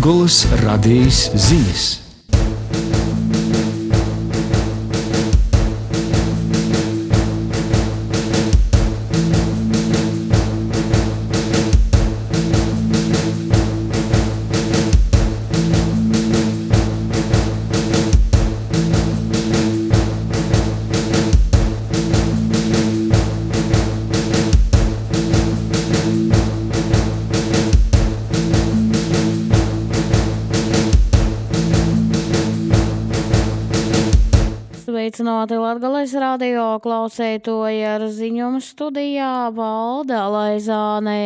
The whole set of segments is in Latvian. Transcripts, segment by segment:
Latgolas radijas ziņas. Sveicināti Latgales radio klausētoji, ar ziņojumu studijā Valda Laizāne.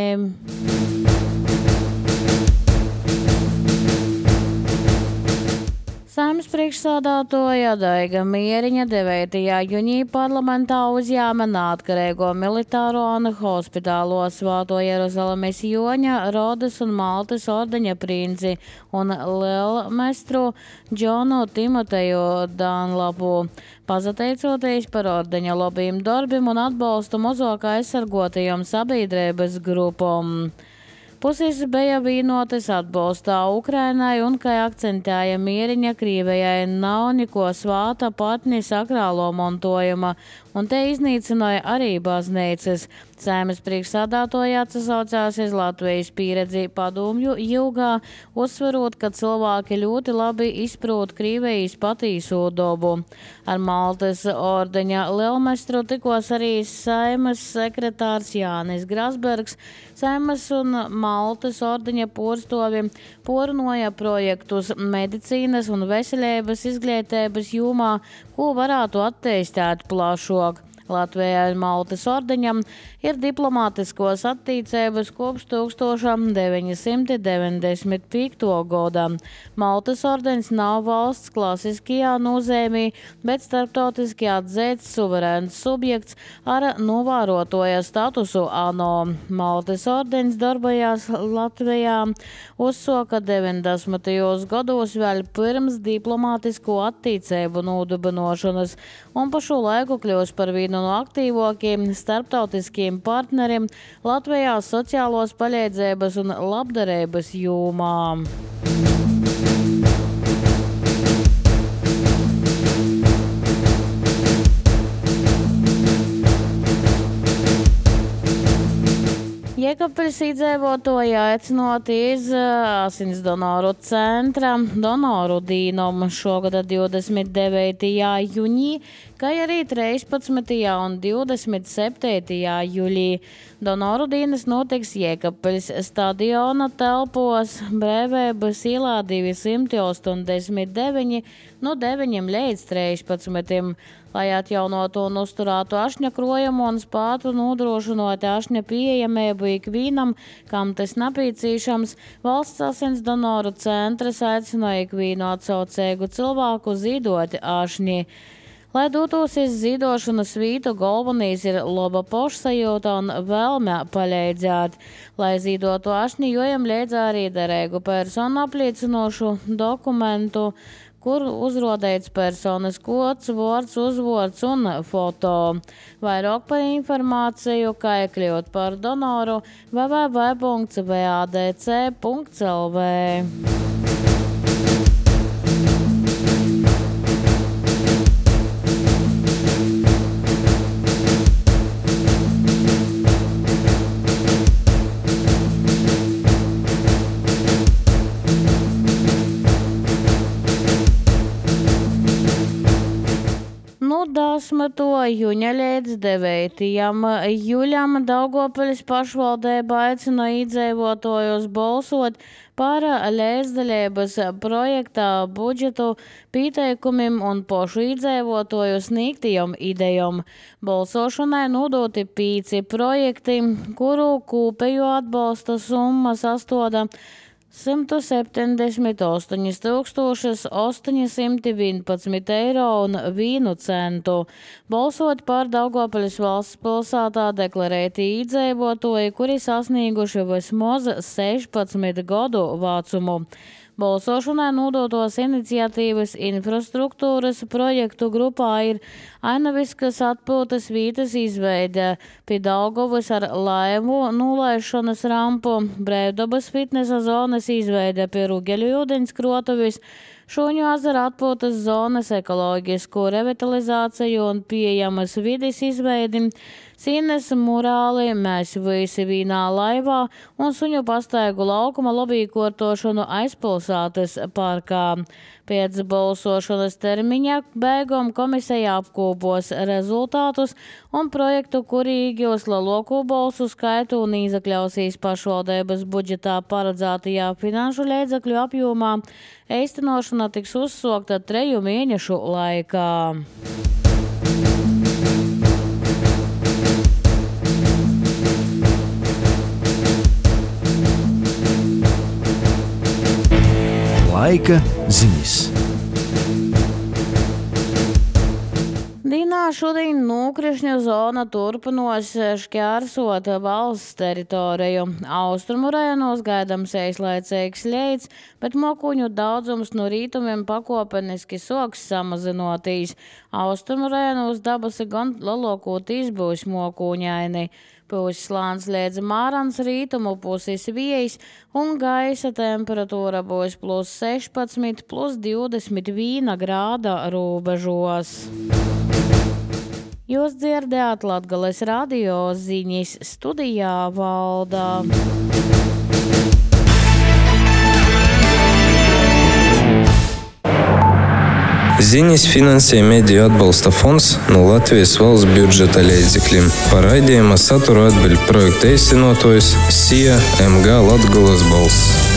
Saeimas priekšsādātoja Daiga Mieriņa 9. jūnija parlamentā uzņēma neatkarīgo militāro un hospitālo Svāto Jeruzalemes Joņa, Rodas un Maltas ordeņa princi un lielmestru Džonu Timoteju Danlapu, pasateicoties par ordeņa lobbyim darbim un atbalstu mazāk aizsargotajām sabiedrības grupām. Puses bija vienotas atbalstā Ukrainai un, kā akcentēja Mieriņa, Krievijai nav neko svāta patni sakrālo montojuma, un te iznīcināja arī baznīcas. Saeimas priekšsādātoja atsaucās uz Latvijas pieredzi padomju ilgā, uzsverot, ka cilvēki ļoti labi izprot Krievijas patīso dabu. Ar Maltas ordeņa lielmestru tikos arī Saeimas sekretārs Jānis Grasbergs. Saeimas un Maltas ordeņa porstovi pornoja projektus medicīnas un veselības izglītības jomā, ko varētu attīstīt plašāk. Latvijai un Maltas ordeņam ir diplomātiskos attīcības kopš 1995. gada. Maltas ordeņs nav valsts klasiskajā nozīmē, bet starptautiski atzīts suverēns subjekts ar novērotoja statusu ANO. Maltas ordeņs darbojās Latvijā uzsoka 90. gados vēl pirms diplomātisko attīcību nodibināšanas un pa šo laiku kļūst par vienu no aktīvākajiem starptautiskiem partneriem Latvijā sociālos palīdzības un labdarības jomā. Jēkabpils iedzīvotāji aicinot iz asins donoru centra donoru dīnumu šogad 29. jūnija, kā arī 13. un 27. jūlijā. Donoru dienas notiks Jēkabpils stadiona telpos Brīvības ielā 289 no 9 līdz 13. Lai atjaunotu un uzturētu ašņa krojumu un spētu nodrošinot ašņa pieejamību ikvienam, kam tas nepieciešams, valsts asins donoru centrs aicināja ikvienu atsaucīgu cilvēku zīdot ašņi. Lai dotos iz zīdošanas vītu, galvenais ir laba pašsajūta un vēlme palīdzēt. Lai zīdotu ašņi, jojam līdz arī derīgu personu apliecinošu dokumentu, kur uzrodēts personas kods, vārds, uzvārds un foto. Vairāk par informāciju, kā iekļūt par donoru www.vadc.lv. No 10. jūņa līdz 9. jūļam Daugavpils pašvaldība aicina iedzīvotājus balsot par līdzdalības projektā budžetu pieteikumiem un pašu iedzīvotāju sniegtajām idejām. Balsošanai nodoti 5 projekti, kuru kopējo atbalsta summa sastāda 178,811 eiro un 1 centu. Balsot par Daugavpils valsts pilsētā deklarēti iedzīvotāji, kuri sasnieguši vismaz 16 gadu vecumu. Balsošanai nodotos iniciatīvas infrastruktūras projektu grupā ir Ainaviskas atpūtas vietas izveide, pie Daugavas ar laivu nolaišanas rampu, Brēvdabas fitnesa zonas izveide pie Rugeļu ūdeņskrotuvis, Šūņu ezera atpūtas zonas ekoloģisku revitalizāciju un pieejamas vides izveidi, Sīnes murāli, mēs visi vīnā laivā un suņu pastaigu laukuma lobīkortošanu aizpilsētas parkā. Pēc balsošanas termiņa beigām komisija apkopos rezultātus un projektu kurīgos lielāko balsu skaitu un izakļausīs pašvaldības budžetā paredzētajā finanšu līdzekļu apjomā. Īstenošana tiks uzsākta 3 mēnešu laikā. Laika ziņas. Dīnā šodien nokrišņu zona turpinos šķērsot valsts teritoriju. Austrumu rajonos gaidāms īslaicīgs ļeids, bet mokuņu daudzums no rītumiem pakopeniski soks samazinoties. Austrumu rajonos dabasi gan lielākoties būs mokuņaini. Puses slānis līdz mārans, rītumu puses viejas un gaisa temperatūra būs +16, +21 grāda robežos. Jūs dzirdējāt Latgales radio ziņas, studijā Valda. Ziņas finansē Mediju atbalsta fonds no Latvijas valsts budžeta līdzekļiem. Par raidījuma saturu atbild projekta īstenotājs SIA MG Latgales balss.